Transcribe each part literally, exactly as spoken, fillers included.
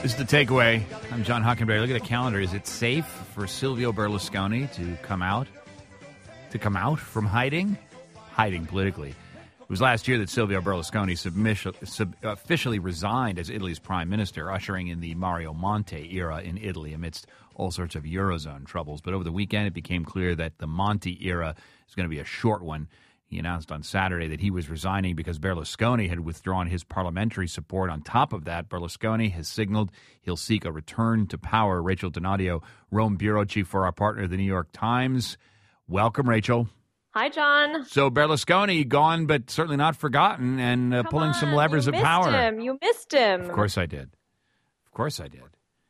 This is The Takeaway. I'm John Hockenberry. Look at the calendar. Is it safe for Silvio Berlusconi to come out? To come out from hiding? Hiding politically. It was last year that Silvio Berlusconi submission, sub, officially resigned as Italy's prime minister, ushering in the Mario Monti era in Italy amidst all sorts of Eurozone troubles. But over the weekend, it became clear that the Monti era is going to be a short one. He announced on Saturday that he was resigning because Berlusconi had withdrawn his parliamentary support. On top of that, Berlusconi has signaled he'll seek a return to power. Rachel Donadio, Rome bureau chief for our partner, The New York Times. Welcome, Rachel. Hi, John. So Berlusconi gone, but certainly not forgotten, and uh, pulling on, some levers you of power. Him. You missed him. Of course I did. Of course I did.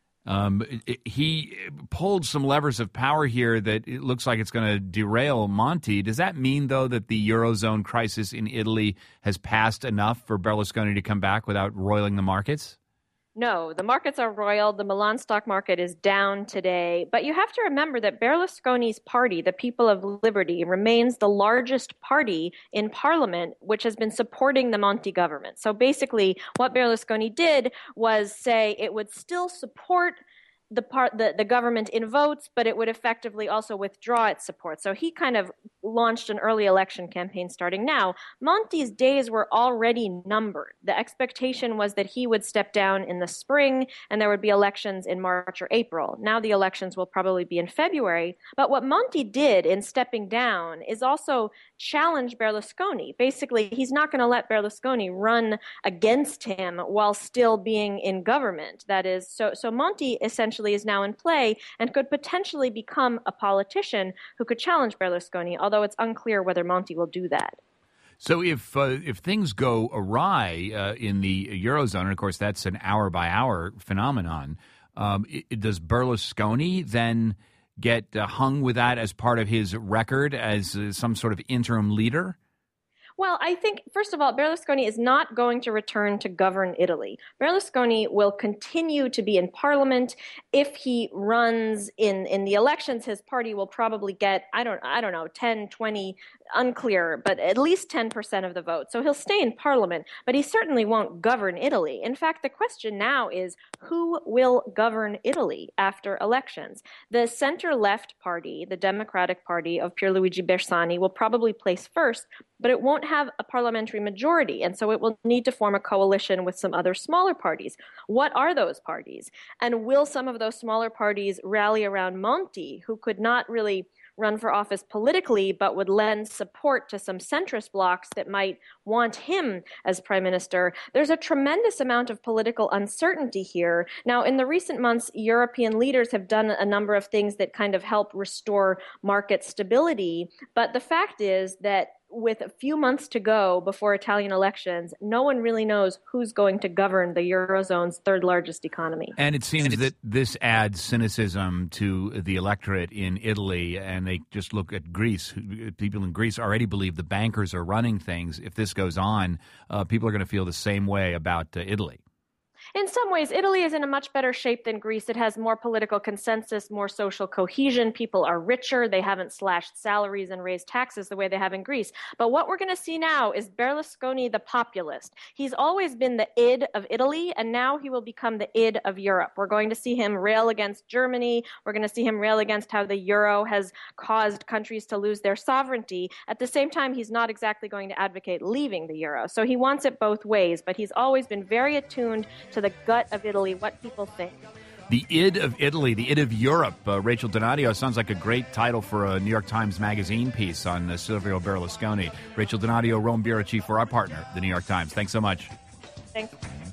Um, it, it, he pulled some levers of power here that it looks like it's going to derail Monti. Does that mean, though, that the Eurozone crisis in Italy has passed enough for Berlusconi to come back without roiling the markets? No, the markets are roiled. The Milan stock market is down today. But you have to remember that Berlusconi's party, the People of Liberty, remains the largest party in parliament, which has been supporting the Monti government. So basically, what Berlusconi did was say it would still support the part the, the government in votes, but it would effectively also withdraw its support. So he kind of launched an early election campaign starting now. Monti's days were already numbered. The expectation was that he would step down in the spring and there would be elections in March or April. Now the elections will probably be in February. But what Monti did in stepping down is also challenge Berlusconi. Basically, he's not going to let Berlusconi run against him while still being in government. That is, so so Monti essentially is now in play and could potentially become a politician who could challenge Berlusconi, although it's unclear whether Monti will do that. So if uh, if things go awry uh, in the Eurozone, and of course that's an hour-by-hour phenomenon, um, it, does Berlusconi then get uh, hung with that as part of his record as uh, some sort of interim leader? Well, I think, first of all, Berlusconi is not going to return to govern Italy. Berlusconi will continue to be in parliament. If he runs in, in the elections, his party will probably get, I don't, I don't know, ten, twenty, unclear, but at least ten percent of the vote. So he'll stay in parliament, but he certainly won't govern Italy. In fact, the question now is who will govern Italy after elections? The center-left party, the Democratic Party of Pierluigi Bersani, will probably place first, but it won't have a parliamentary majority, and so it will need to form a coalition with some other smaller parties. What are those parties? And will some of those smaller parties rally around Monti, who could not really run for office politically, but would lend support to some centrist blocs that might want him as prime minister? There's a tremendous amount of political uncertainty here. Now, in the recent months, European leaders have done a number of things that kind of help restore market stability. But the fact is that with a few months to go before Italian elections, no one really knows who's going to govern the Eurozone's third largest economy. And it seems that this adds cynicism to the electorate in Italy, and they just look at Greece. People in Greece already believe the bankers are running things. If this goes on, uh, people are going to feel the same way about uh, Italy. In some ways, Italy is in a much better shape than Greece. It has more political consensus, more social cohesion. People are richer. They haven't slashed salaries and raised taxes the way they have in Greece. But what we're going to see now is Berlusconi the populist. He's always been the id of Italy, and now he will become the id of Europe. We're going to see him rail against Germany. We're going to see him rail against how the euro has caused countries to lose their sovereignty. At the same time, he's not exactly going to advocate leaving the euro. So he wants it both ways, but he's always been very attuned to the gut of Italy, what people think. The id of Italy, the id of Europe. Uh, Rachel Donadio sounds like a great title for a New York Times Magazine piece on uh, Silvio Berlusconi. Rachel Donadio, Rome bureau chief for our partner, the New York Times. Thanks so much. Thanks.